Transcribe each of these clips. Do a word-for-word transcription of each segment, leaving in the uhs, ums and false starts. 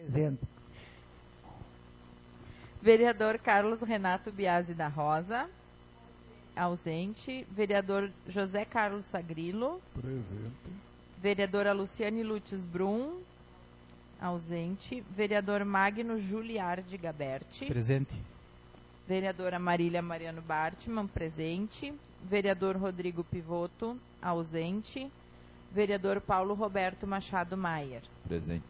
Presente. Vereador Carlos Renato Biasi da Rosa. Ausente. Vereador José Carlos Sagrilo. Presente. Vereadora Luciane Lutz Brum. Ausente. Vereador Magno Juliardi Gaberti. Presente. Vereadora Marília Mariano Bartman. Presente. Vereador Rodrigo Pivoto. Ausente. Vereador Paulo Roberto Machado Maier. Presente.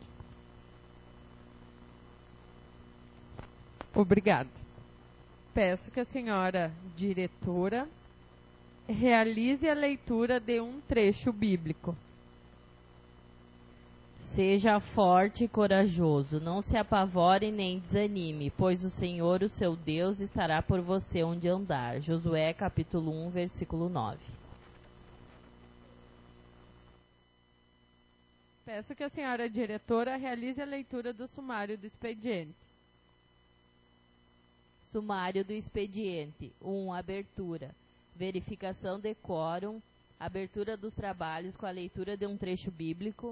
Obrigada. Peço que a senhora diretora realize a leitura de um trecho bíblico. Seja forte e corajoso, não se apavore nem desanime, pois o Senhor, o seu Deus, estará por você onde andar. Josué capítulo um, versículo nove. Peço que a senhora diretora realize a leitura do sumário do expediente. Sumário do expediente. um. Abertura. Verificação de quórum. Abertura dos trabalhos com a leitura de um trecho bíblico.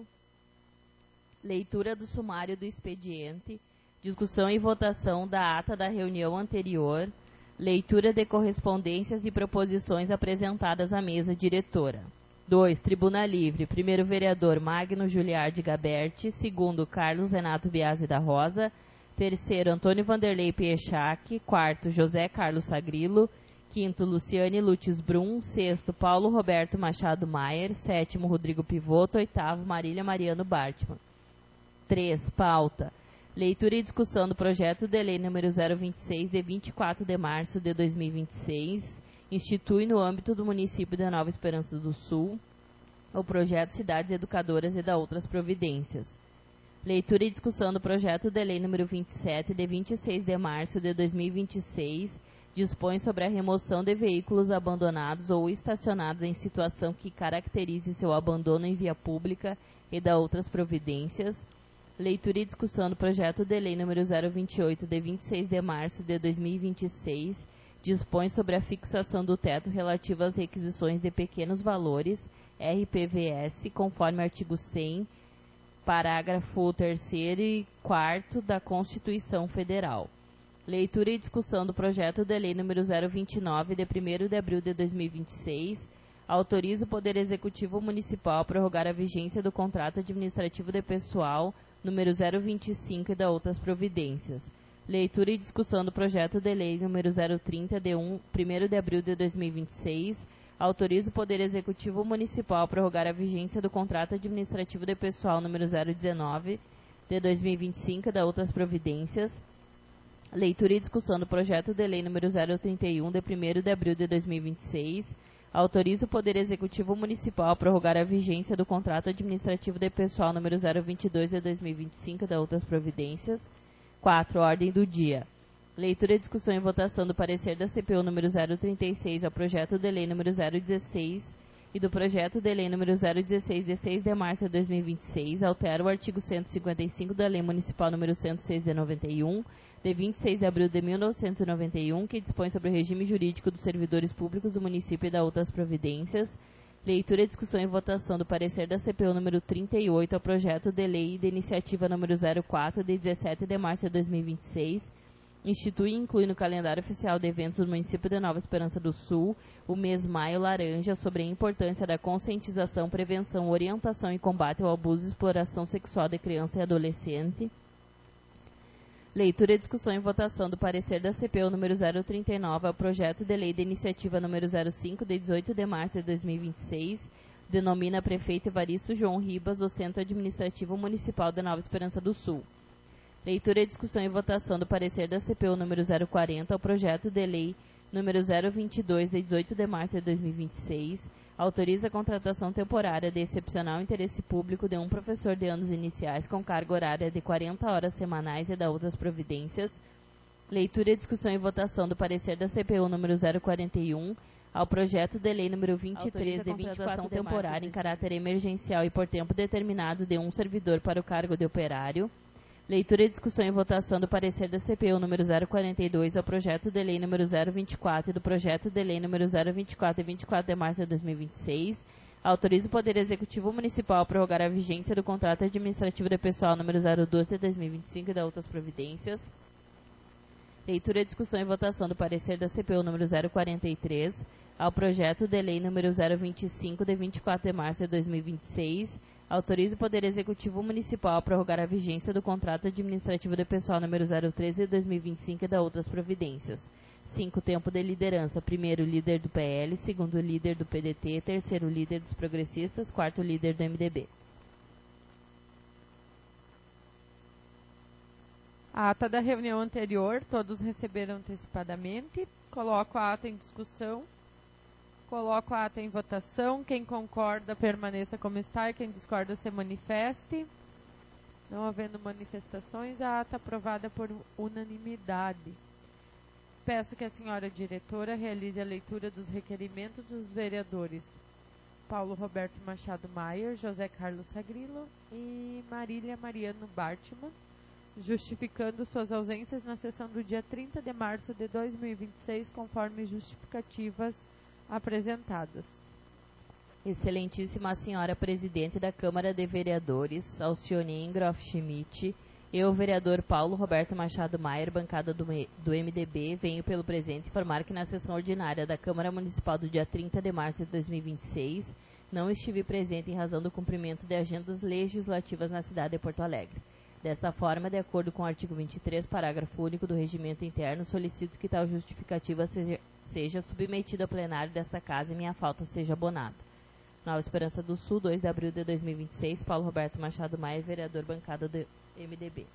Leitura do sumário do expediente. Discussão e votação da ata da reunião anterior. Leitura de correspondências e proposições apresentadas à mesa diretora. dois. Tribuna livre. Primeiro vereador Magno Juliardi Gaberti. Segundo Carlos Renato Biasi da Rosa. Terceiro, Antônio Vanderlei Piechac. Quarto, José Carlos Sagrilo. Quinto, Luciane Lutz Brum. Sexto, Paulo Roberto Machado Maier. Sétimo, Rodrigo Pivoto. Oitavo, Marília Mariano Bartman. três. Pauta. Leitura e discussão do projeto de lei número zero vinte e seis, de vinte e quatro de março de dois mil e vinte e seis. Institui no âmbito do município de Nova Esperança do Sul o projeto Cidades Educadoras e da outras providências. Leitura e discussão do projeto de lei número vinte e sete, de vinte e seis de março de dois mil e vinte e seis, dispõe sobre a remoção de veículos abandonados ou estacionados em situação que caracterize seu abandono em via pública e da outras providências. Leitura e discussão do projeto de lei número zero vinte e oito, de vinte e seis de março de dois mil e vinte e seis, dispõe sobre a fixação do teto relativo às requisições de pequenos valores, R P V S, conforme artigo cem, parágrafo terceiro e quarto da Constituição Federal. Leitura e discussão do projeto de lei número zero vinte e nove, de primeiro de abril de dois mil e vinte e seis, autoriza o Poder Executivo Municipal a prorrogar a vigência do contrato administrativo de pessoal número zero vinte e cinco e da outras providências. Leitura e discussão do projeto de lei número zero trinta, de primeiro de abril de dois mil e vinte e seis, autoriza o Poder Executivo Municipal a prorrogar a vigência do contrato administrativo de pessoal número zero dezenove, de dois mil e vinte e cinco e da outras providências. Leitura e discussão do projeto de lei número zero trinta e um, de primeiro de abril de dois mil e vinte e seis, autoriza o Poder Executivo Municipal a prorrogar a vigência do contrato administrativo de pessoal número zero vinte e dois de dois mil e vinte e cinco e da outras providências. quatro. Ordem do dia. Leitura e discussão e votação do parecer da C P U número zero trinta e seis ao projeto de lei número zero dezesseis e do projeto de lei número zero dezesseis, de seis de março de dois mil e vinte e seis, altera o artigo cento e cinquenta e cinco da Lei Municipal número cento e seis de noventa e um, de vinte e seis de abril de mil novecentos e noventa e um, que dispõe sobre o regime jurídico dos servidores públicos do município e da outras providências. Leitura, discussão e votação do parecer da C P U número trinta e oito ao projeto de lei de iniciativa número zero quatro, de dezessete de março de dois mil e vinte e seis, institui e inclui no calendário oficial de eventos do município de Nova Esperança do Sul o mês Maio Laranja sobre a importância da conscientização, prevenção, orientação e combate ao abuso e exploração sexual de criança e adolescente. Leitura e discussão e votação do parecer da C P U número zero trinta e nove ao projeto de lei de iniciativa número zero cinco, de dezoito de março de dois mil e vinte e seis, denomina prefeito Evaristo João Ribas o Centro Administrativo Municipal de Nova Esperança do Sul. Leitura e discussão e votação do parecer da C P U número zero quarenta ao projeto de lei número zero vinte e dois, de dezoito de março de dois mil e vinte e seis, autoriza a contratação temporária de excepcional interesse público de um professor de anos iniciais com carga horária de quarenta horas semanais e da outras providências. Leitura e discussão e votação do parecer da C P U número zero quarenta e um ao projeto de lei número vinte e três, de vinte e quatro temporária em caráter emergencial e por tempo determinado de um servidor para o cargo de operário. Leitura e discussão e votação do parecer da C P U número zero quarenta e dois ao projeto de lei número zero vinte e quatro e do projeto de lei número zero vinte e quatro e vinte e quatro de março de dois mil e vinte e seis, Autoriza o Poder Executivo Municipal a prorrogar a vigência do contrato administrativo de pessoal número zero doze de dois mil e vinte e cinco e da outras providências. Leitura, discussão e votação do parecer da C P U número zero quarenta e três ao projeto de lei número zero vinte e cinco de vinte e quatro de março de dois mil e vinte e seis. Autoriza o Poder Executivo Municipal a prorrogar a vigência do contrato administrativo de pessoal número zero treze de dois mil e vinte e cinco e da outras providências. cinco. Tempo de liderança. Primeiro, líder do P L. Segundo, líder do P D T. Terceiro, líder dos progressistas. Quarto, líder do M D B. A ata da reunião anterior, todos receberam antecipadamente. Coloco a ata em discussão. Coloco a ata em votação. Quem concorda, permaneça como está, e quem discorda, se manifeste. Não havendo manifestações, a ata aprovada por unanimidade. Peço que a senhora diretora realize a leitura dos requerimentos dos vereadores Paulo Roberto Machado Maier, José Carlos Sagrilo e Marília Mariano Bartman, justificando suas ausências na sessão do dia trinta de março de dois mil e vinte e seis, conforme justificativas apresentadas. Excelentíssima Senhora Presidente da Câmara de Vereadores, Alcione Ingroff Schmidt, eu, vereador Paulo Roberto Machado Maier, bancada do, do M D B, venho pelo presente informar que na sessão ordinária da Câmara Municipal do dia trinta de março de dois mil e vinte e seis, não estive presente em razão do cumprimento de agendas legislativas na cidade de Porto Alegre. Desta forma, de acordo com o artigo vinte e três, parágrafo único do Regimento Interno, solicito que tal justificativa seja, seja submetida ao plenário desta Casa e minha falta seja abonada. Nova Esperança do Sul, dois de abril de dois mil e vinte e seis, Paulo Roberto Machado Maier, vereador bancada do M D B.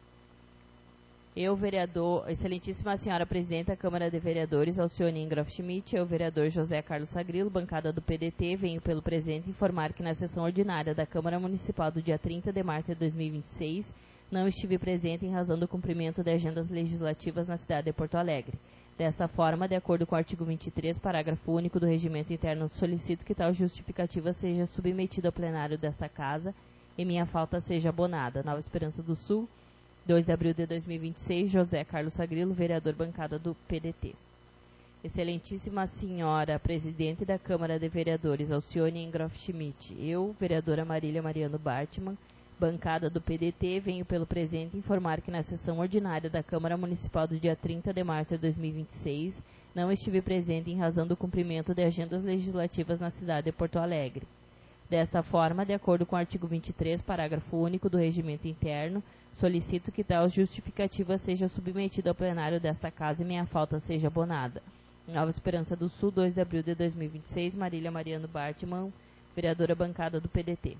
Eu, vereador, excelentíssima senhora presidente da Câmara de Vereadores, Alcione Ingroff Schmidt, eu, vereador José Carlos Sagrilo, bancada do P D T, venho pelo presente informar que na sessão ordinária da Câmara Municipal do dia trinta de março de dois mil e vinte e seis, não estive presente em razão do cumprimento de agendas legislativas na cidade de Porto Alegre. Desta forma, de acordo com o artigo vinte e três, parágrafo único do Regimento Interno, solicito que tal justificativa seja submetida ao plenário desta Casa e minha falta seja abonada. Nova Esperança do Sul, dois de abril de dois mil e vinte e seis, José Carlos Sagrilo, vereador bancada do P D T. Excelentíssima Senhora Presidente da Câmara de Vereadores, Alcione Ingroff Schmidt, eu, vereadora Marília Mariano Bartman, bancada do P D T, venho pelo presente informar que na sessão ordinária da Câmara Municipal do dia trinta de março de dois mil e vinte e seis, não estive presente em razão do cumprimento de agendas legislativas na cidade de Porto Alegre. Desta forma, de acordo com o artigo vinte e três, parágrafo único do Regimento Interno, solicito que tal justificativa seja submetida ao plenário desta Casa e minha falta seja abonada. Nova Esperança do Sul, dois de abril de dois mil e vinte e seis, Marília Mariano Bartman, vereadora bancada do P D T.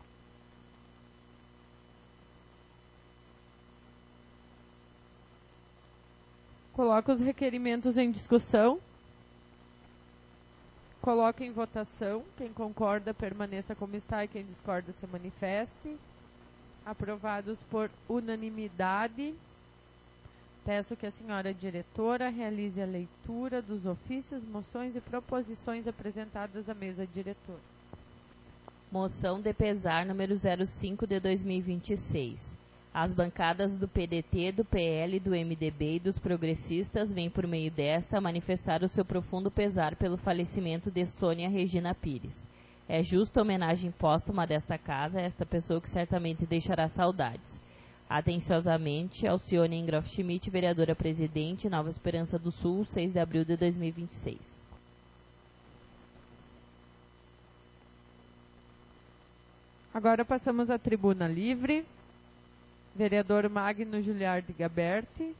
Coloco os requerimentos em discussão. Coloco em votação. Quem concorda, permaneça como está, e quem discorda, se manifeste. Aprovados por unanimidade. Peço que a senhora diretora realize a leitura dos ofícios, moções e proposições apresentadas à mesa diretora. Moção de pesar número zero cinco de dois mil e vinte e seis. As bancadas do P D T, do P L, do M D B e dos progressistas vêm por meio desta manifestar o seu profundo pesar pelo falecimento de Sônia Regina Pires. É justa homenagem póstuma desta casa a esta pessoa que certamente deixará saudades. Atenciosamente, Alcione Ingroff Schmidt, vereadora presidente, Nova Esperança do Sul, seis de abril de dois mil e vinte e seis. Agora passamos à tribuna livre. Vereador Magno Juliardi Gaberti.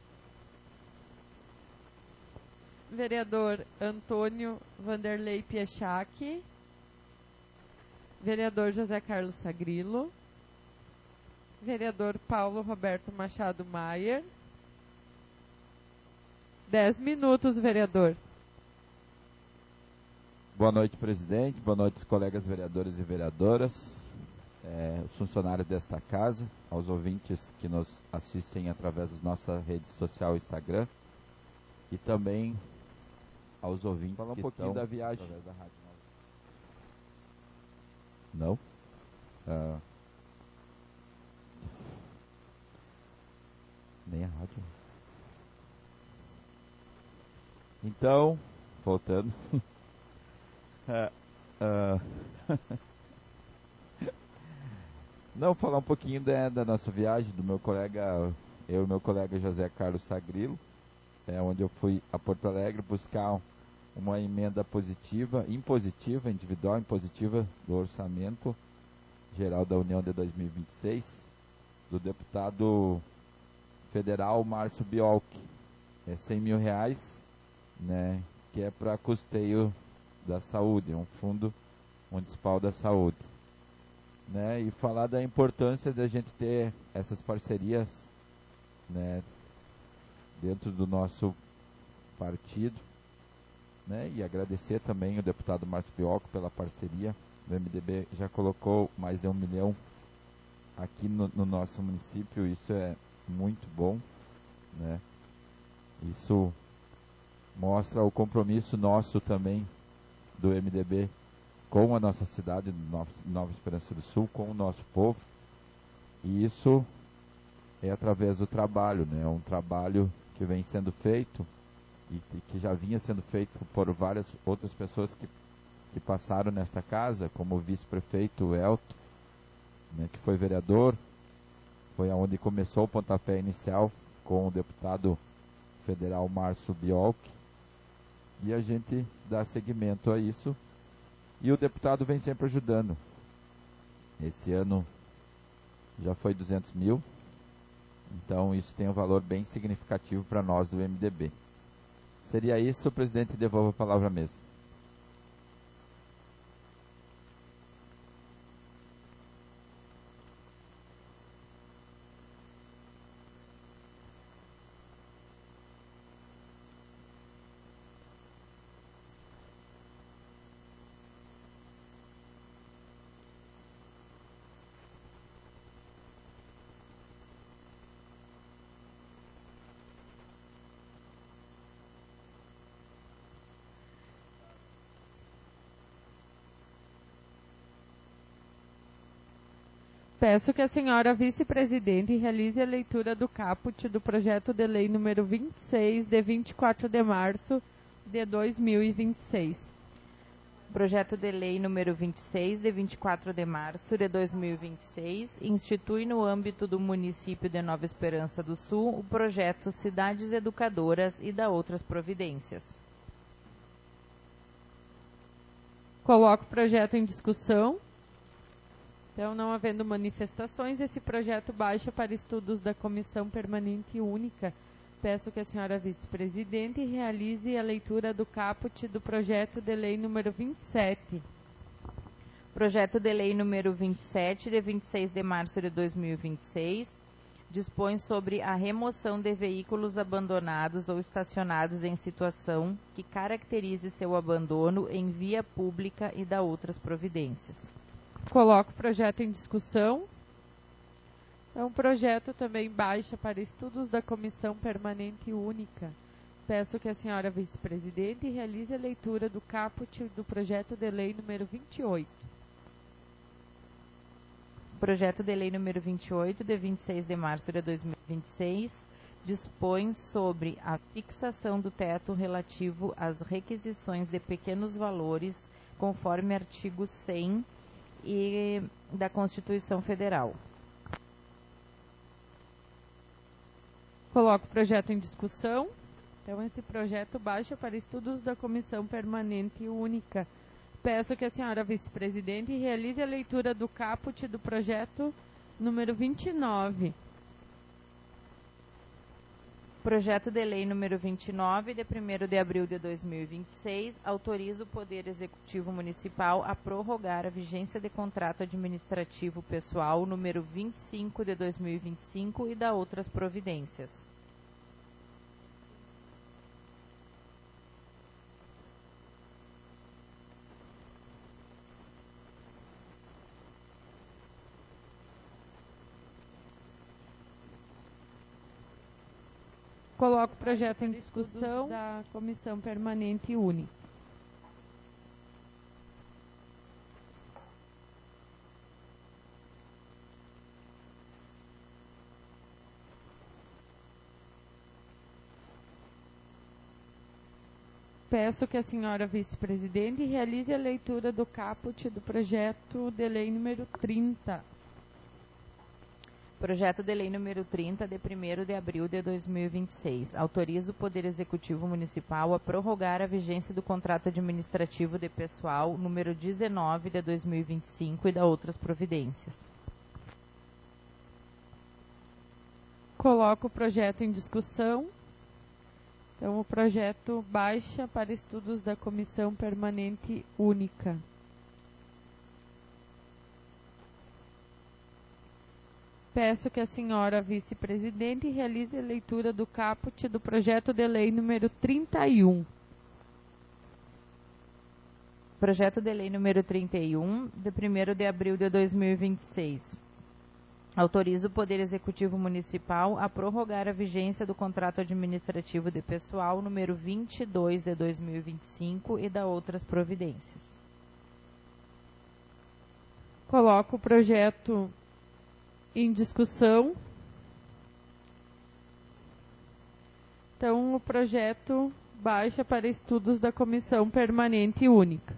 Vereador Antônio Vanderlei Piechak. Vereador José Carlos Sagrilo. Vereador Paulo Roberto Machado Maier. Dez minutos, vereador. Boa noite, presidente. Boa noite, colegas vereadores e vereadoras. É, os funcionários desta casa, aos ouvintes que nos assistem através da nossa rede social Instagram e também aos ouvintes Fala um que pouquinho estão da viagem. através da rádio. Não? Ah, nem a rádio. Então, voltando. ah, ah, Não, falar um pouquinho da, da nossa viagem, do meu colega, eu e meu colega José Carlos Sagrilo, é, onde eu fui a Porto Alegre buscar uma emenda positiva, impositiva, individual impositiva do Orçamento Geral da União de dois mil e vinte e seis, do deputado federal Márcio Biolk. É cem mil reais, né, que é para custeio da saúde, um fundo municipal da saúde. Né, e falar da importância da gente ter essas parcerias, né, dentro do nosso partido, né, e agradecer também o deputado Márcio Biolk pela parceria. O M D B já colocou mais de um milhão aqui no, no nosso município, isso é muito bom, né? Isso mostra o compromisso nosso também do M D B com a nossa cidade, Nova Esperança do Sul, com o nosso povo, e isso é através do trabalho, né? É um trabalho que vem sendo feito e que já vinha sendo feito por várias outras pessoas que, que passaram nesta casa, como o vice-prefeito Elton, né, que foi vereador, foi aonde começou o pontapé inicial com o deputado federal Márcio Biolk, e a gente dá seguimento a isso, e o deputado vem sempre ajudando. Esse ano já foi duzentos mil, então isso tem um valor bem significativo para nós do M D B. Seria isso, presidente, devolvo a palavra à mesa. Peço que a senhora vice-presidente realize a leitura do caput do projeto de lei número vinte e seis, de vinte e quatro de março de dois mil e vinte e seis. Projeto de lei número vinte e seis, de vinte e quatro de março de dois mil e vinte e seis, institui no âmbito do município de Nova Esperança do Sul o projeto Cidades Educadoras e da outras providências. Coloco o projeto em discussão. Então, não havendo manifestações, esse projeto baixa para estudos da Comissão Permanente Única. Peço que a senhora vice-presidente realize a leitura do caput do projeto de lei número vinte e sete. Projeto de lei número vinte e sete, de vinte e seis de março de dois mil e vinte e seis, dispõe sobre a remoção de veículos abandonados ou estacionados em situação que caracterize seu abandono em via pública e da outras providências. Coloco o projeto em discussão. É um projeto também baixa para estudos da Comissão Permanente Única. Peço que a senhora vice-presidente realize a leitura do caput do projeto de lei número vinte e oito. Projeto de lei número vinte e oito, de vinte e seis de março de dois mil e vinte e seis, dispõe sobre a fixação do teto relativo às requisições de pequenos valores, conforme artigo cem e da Constituição Federal. Coloco o projeto em discussão. Então, esse projeto baixa para estudos da Comissão Permanente Única. Peço que a senhora vice-presidente realize a leitura do caput do projeto número vinte e nove. Projeto de lei número vinte e nove, de primeiro de abril de dois mil e vinte e seis, autoriza o Poder Executivo Municipal a prorrogar a vigência de contrato administrativo pessoal número vinte e cinco de dois mil e vinte e cinco e da outras providências. Coloco o projeto em discussão da Comissão Permanente Única. Peço que a senhora vice-presidente realize a leitura do caput do projeto de lei número trinta. Projeto de Lei número trinta, de primeiro de abril de dois mil e vinte e seis. Autoriza o Poder Executivo Municipal a prorrogar a vigência do contrato administrativo de pessoal número dezenove de dois mil e vinte e cinco e da outras providências. Coloco o projeto em discussão. Então, o projeto baixa para estudos da Comissão Permanente Única. Peço que a senhora vice-presidente realize a leitura do caput do projeto de lei número trinta e um. Projeto de Lei número trinta e um, de primeiro de abril de dois mil e vinte e seis. Autoriza o Poder Executivo Municipal a prorrogar a vigência do contrato administrativo de pessoal número vinte e dois de dois mil e vinte e cinco e da outras providências. Coloco o projeto em discussão. Então, o projeto baixa para estudos da Comissão Permanente Única.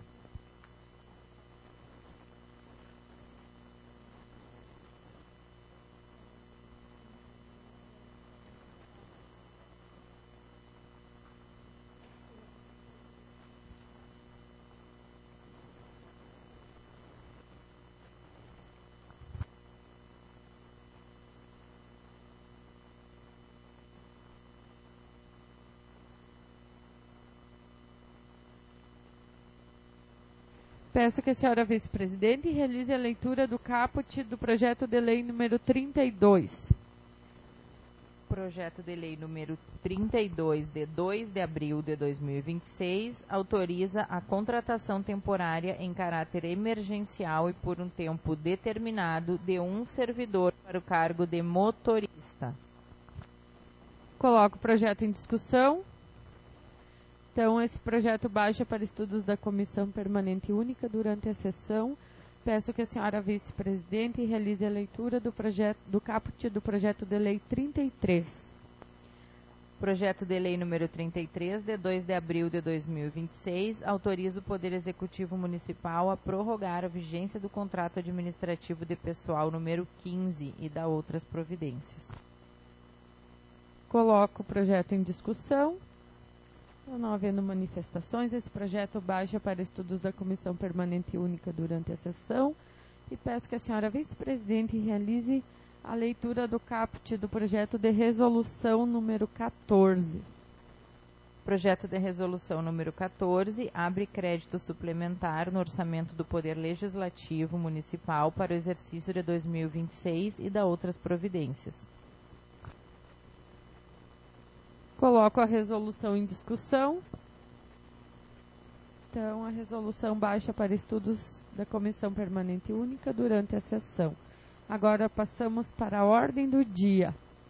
Peço que a senhora vice-presidente realize a leitura do caput do projeto de lei número trinta e dois. Projeto de Lei número trinta e dois, de dois de abril de dois mil e vinte e seis, autoriza a contratação temporária em caráter emergencial e por um tempo determinado de um servidor para o cargo de motorista. Coloco o projeto em discussão. Então, esse projeto baixa para estudos da Comissão Permanente Única durante a sessão. Peço que a senhora vice-presidente realize a leitura do, projeto, do caput do projeto de lei trinta e três. Projeto de Lei número trinta e três, de dois de abril de dois mil e vinte e seis, autoriza o Poder Executivo Municipal a prorrogar a vigência do contrato administrativo de pessoal número quinze e da outras providências. Coloco o projeto em discussão. Não havendo manifestações, esse projeto baixa para estudos da Comissão Permanente Única durante a sessão e peço que a senhora vice-presidente realize a leitura do caput do projeto de resolução número quatorze. Projeto de resolução número quatorze abre crédito suplementar no orçamento do Poder Legislativo Municipal para o exercício de dois mil e vinte e seis e da outras providências. Coloco a resolução em discussão. Então, a resolução baixa para estudos da Comissão Permanente Única durante a sessão. Agora passamos para a ordem do dia.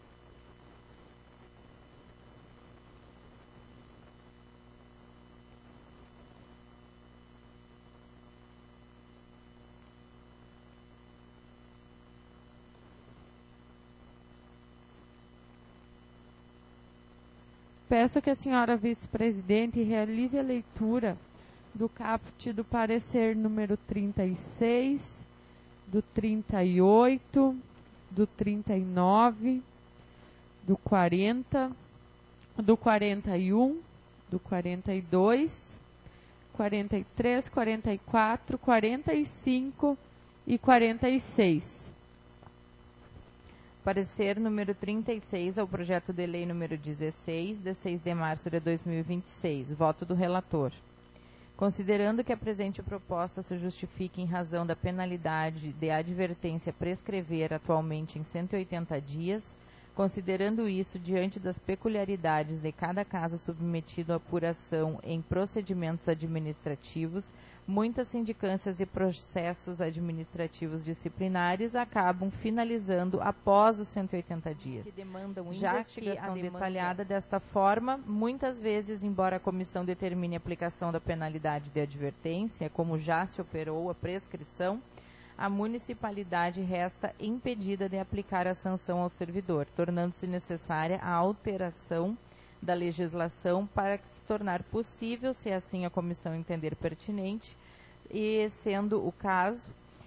Peço que a senhora vice-presidente realize a leitura do caput do parecer número trinta e seis, do trinta e oito, do trinta e nove, do quarenta, do quarenta e um, do quarenta e dois, quarenta e três, quarenta e quatro, quarenta e cinco e quarenta e seis. Parecer número trinta e seis ao projeto de lei número dezesseis, de seis de março de dois mil e vinte e seis. Voto do relator. Considerando que a presente proposta se justifique em razão da penalidade de advertência prescrever atualmente em cento e oitenta dias, considerando isso diante das peculiaridades de cada caso submetido à apuração em procedimentos administrativos, muitas sindicâncias e processos administrativos disciplinares acabam finalizando após os cento e oitenta dias. Que demandam Já investigação que a demanda... detalhada desta forma, muitas vezes, embora a comissão determine a aplicação da penalidade de advertência, como já se operou a prescrição, a municipalidade resta impedida de aplicar a sanção ao servidor, tornando-se necessária a alteração da legislação para se tornar possível, se assim a comissão entender pertinente, e, sendo o caso,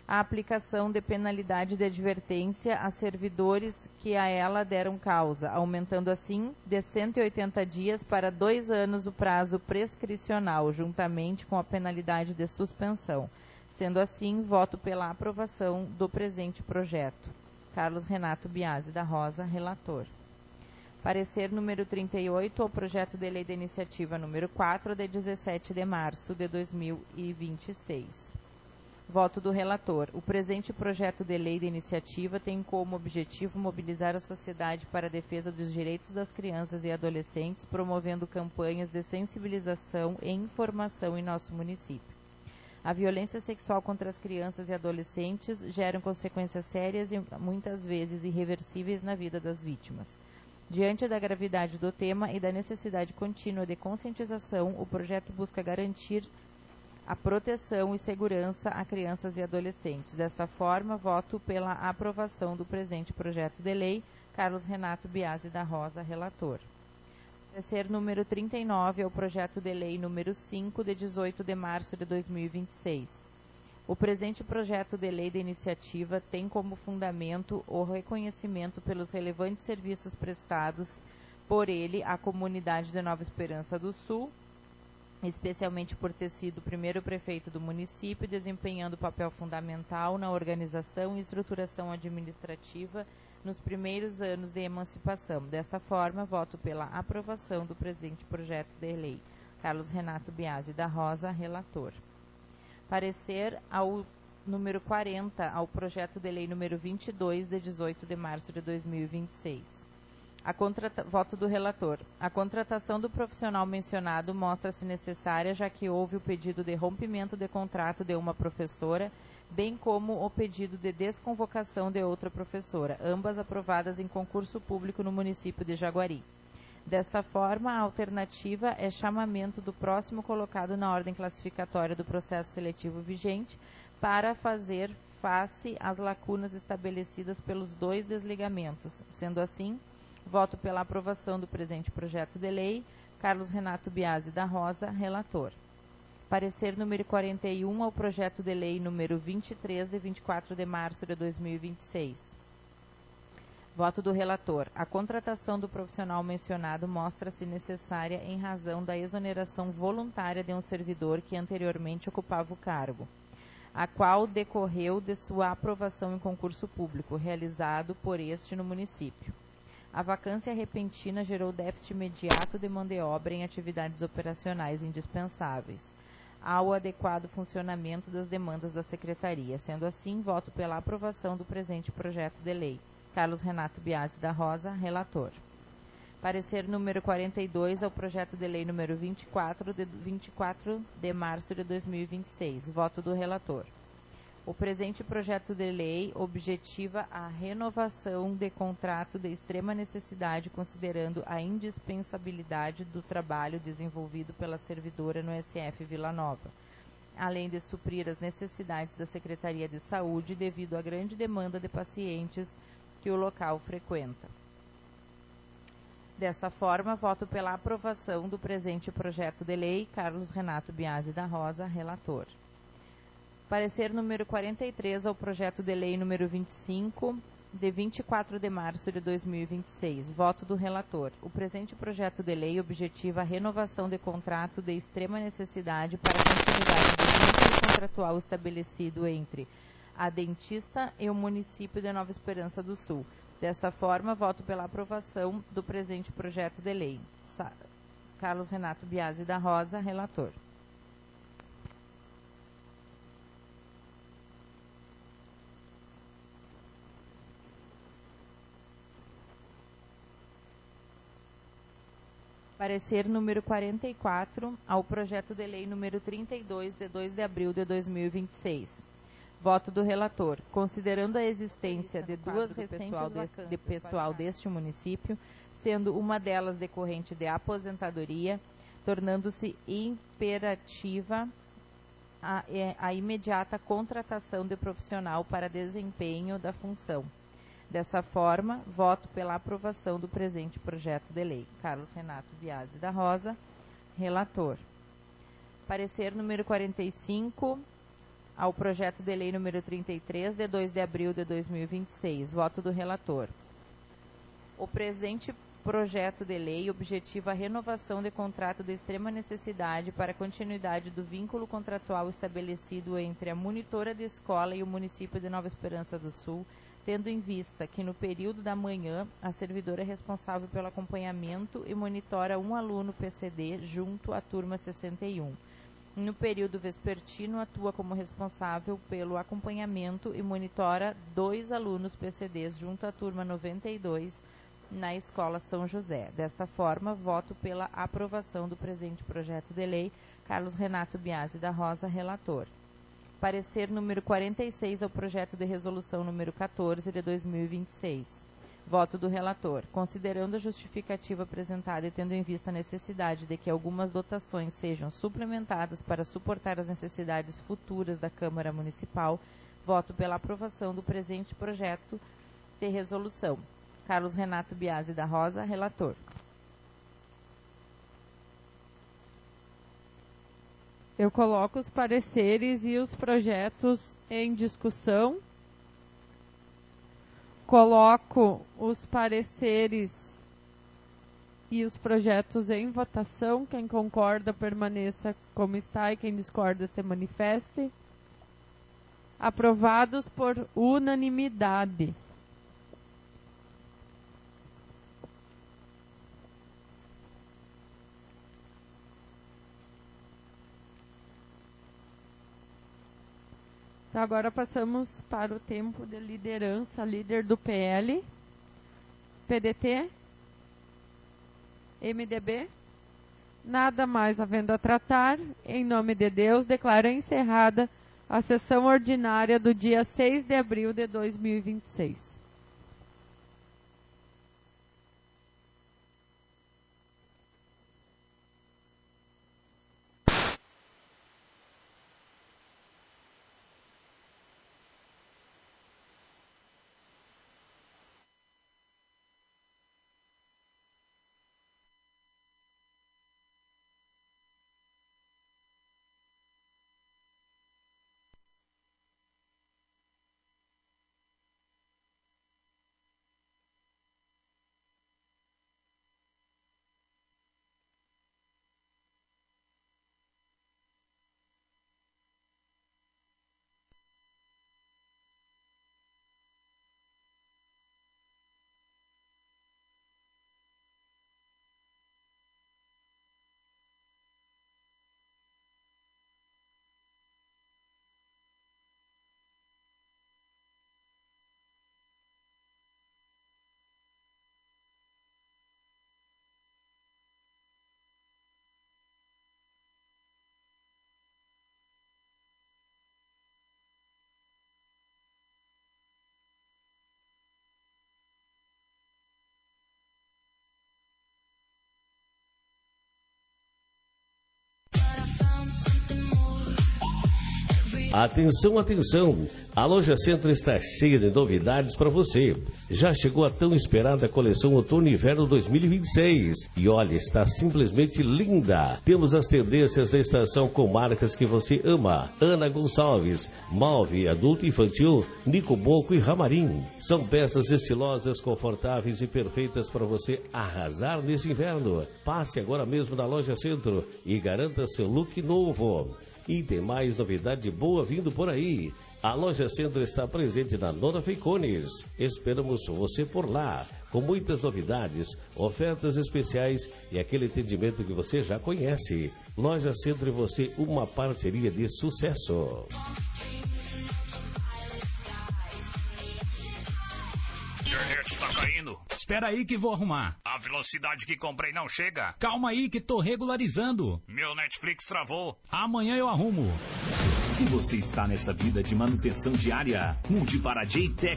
a aplicação de penalidade de advertência a servidores que a ela deram causa, aumentando assim de cento e oitenta dias para dois anos o prazo prescricional, juntamente com a penalidade de suspensão. Sendo assim, voto pela aprovação do presente projeto. Carlos Renato Biasi da Rosa, relator. Parecer número trinta e oito ao projeto de lei da iniciativa número quatro, de dezessete de março de dois mil e vinte e seis. Voto do relator. O presente projeto de lei de iniciativa tem como objetivo mobilizar a sociedade para a defesa dos direitos das crianças e adolescentes, promovendo campanhas de sensibilização e informação em nosso município. A violência sexual contra as crianças e adolescentes gera consequências sérias e muitas vezes irreversíveis na vida das vítimas. Diante da gravidade do tema e da necessidade contínua de conscientização, o projeto busca garantir a proteção e segurança a crianças e adolescentes. Desta forma, voto pela aprovação do presente projeto de lei. Carlos Renato Biasi da Rosa, relator. Parecer número trinta e nove ao projeto de lei número cinco, de dezoito de março de dois mil e vinte e seis. O presente projeto de lei de iniciativa tem como fundamento o reconhecimento pelos relevantes serviços prestados por ele à comunidade de Nova Esperança do Sul, especialmente por ter sido o primeiro prefeito do município, desempenhando papel fundamental na organização e estruturação administrativa nos primeiros anos de emancipação. Desta forma, voto pela aprovação do presente projeto de lei. Carlos Renato Biasi da Rosa, relator. Parecer ao número quarenta ao projeto de lei número vinte e dois, de dezoito de março de dois mil e vinte e seis. A contrata... Voto do relator. A contratação do profissional mencionado mostra-se necessária, já que houve o pedido de rompimento de contrato de uma professora, bem como o pedido de desconvocação de outra professora, ambas aprovadas em concurso público no município de Jaguari. Desta forma, a alternativa é chamamento do próximo colocado na ordem classificatória do processo seletivo vigente para fazer face às lacunas estabelecidas pelos dois desligamentos. Sendo assim, voto pela aprovação do presente projeto de lei. Carlos Renato Biasi da Rosa, relator. Parecer número quarenta e um ao projeto de lei número vinte e três, de vinte e quatro de março de dois mil e vinte e seis. Voto do relator. A contratação do profissional mencionado mostra-se necessária em razão da exoneração voluntária de um servidor que anteriormente ocupava o cargo, a qual decorreu de sua aprovação em concurso público, realizado por este no município. A vacância repentina gerou déficit imediato de mão de obra em atividades operacionais indispensáveis ao adequado funcionamento das demandas da Secretaria. Sendo assim, voto pela aprovação do presente projeto de lei. Carlos Renato Biasi da Rosa, relator. Parecer número quarenta e dois ao projeto de lei número vinte e quatro, de vinte e quatro de março de dois mil e vinte e seis. Voto do relator. O presente projeto de lei objetiva a renovação de contrato de extrema necessidade, considerando a indispensabilidade do trabalho desenvolvido pela servidora no S F Vila Nova, além de suprir as necessidades da Secretaria de Saúde devido à grande demanda de pacientes que o local frequenta. Dessa forma, voto pela aprovação do presente projeto de lei. Carlos Renato Biasi da Rosa, relator. Parecer número quarenta e três ao projeto de lei número vinte e cinco, de vinte e quatro de março de dois mil e vinte e seis. Voto do relator. O presente projeto de lei objetiva a renovação de contrato de extrema necessidade para a continuidade do vínculo contratual estabelecido entre a dentista e o município de Nova Esperança do Sul. Desta forma, voto pela aprovação do presente projeto de lei. Sa- Carlos Renato Biasi da Rosa, relator. Parecer número quarenta e quatro ao projeto de lei número trinta e dois, de dois de abril de dois mil e vinte e seis. Voto do relator. Considerando a existência de duas recentes vacâncias de pessoal deste município, sendo uma delas decorrente de aposentadoria, tornando-se imperativa a, a imediata contratação de profissional para desempenho da função. Dessa forma, voto pela aprovação do presente projeto de lei. Carlos Renato Biasi da Rosa, relator. Parecer número quarenta e cinco ao projeto de lei número trinta e três, de dois de abril de dois mil e vinte e seis. Voto do relator. O presente projeto de lei objetiva a renovação de contrato de extrema necessidade para a continuidade do vínculo contratual estabelecido entre a monitora de escola e o município de Nova Esperança do Sul, tendo em vista que no período da manhã a servidora é responsável pelo acompanhamento e monitora um aluno P C D junto à turma sessenta e um. No período vespertino atua como responsável pelo acompanhamento e monitora dois alunos P C Ds junto à turma noventa e dois na Escola São José. Desta forma, voto pela aprovação do presente projeto de lei. Carlos Renato Biasi da Rosa, relator. Parecer número quarenta e seis ao projeto de resolução número quatorze de dois mil e vinte e seis. Voto do relator. Considerando a justificativa apresentada e tendo em vista a necessidade de que algumas dotações sejam suplementadas para suportar as necessidades futuras da Câmara Municipal, voto pela aprovação do presente projeto de resolução. Carlos Renato Biasi da Rosa, relator. Eu coloco os pareceres e os projetos em discussão. Coloco os pareceres e os projetos em votação. Quem concorda, permaneça como está, e quem discorda, se manifeste. Aprovados por unanimidade. Então, agora passamos para o tempo de liderança, líder do P L, P D T, M D B. Nada mais havendo a tratar, em nome de Deus, declaro encerrada a sessão ordinária do dia seis de abril de dois mil e vinte e seis. Atenção, atenção! A Loja Centro está cheia de novidades para você. Já chegou a tão esperada coleção Outono e Inverno dois mil e vinte e seis. E olha, está simplesmente linda. Temos as tendências da estação com marcas que você ama. Ana Gonçalves, Malve, Adulto e Infantil, Nico Boco e Ramarim. São peças estilosas, confortáveis e perfeitas para você arrasar nesse inverno. Passe agora mesmo na Loja Centro e garanta seu look novo. E tem mais novidade boa vindo por aí. A Loja Centro está presente na Nona Feicones. Esperamos você por lá, com muitas novidades, ofertas especiais e aquele atendimento que você já conhece. Loja Centro e você, uma parceria de sucesso. Internet tá caindo. Espera aí que vou arrumar. A velocidade que comprei não chega. Calma aí que tô regularizando. Meu Netflix travou. Amanhã eu arrumo. Se você está nessa vida de manutenção diária, mude para a J-Tech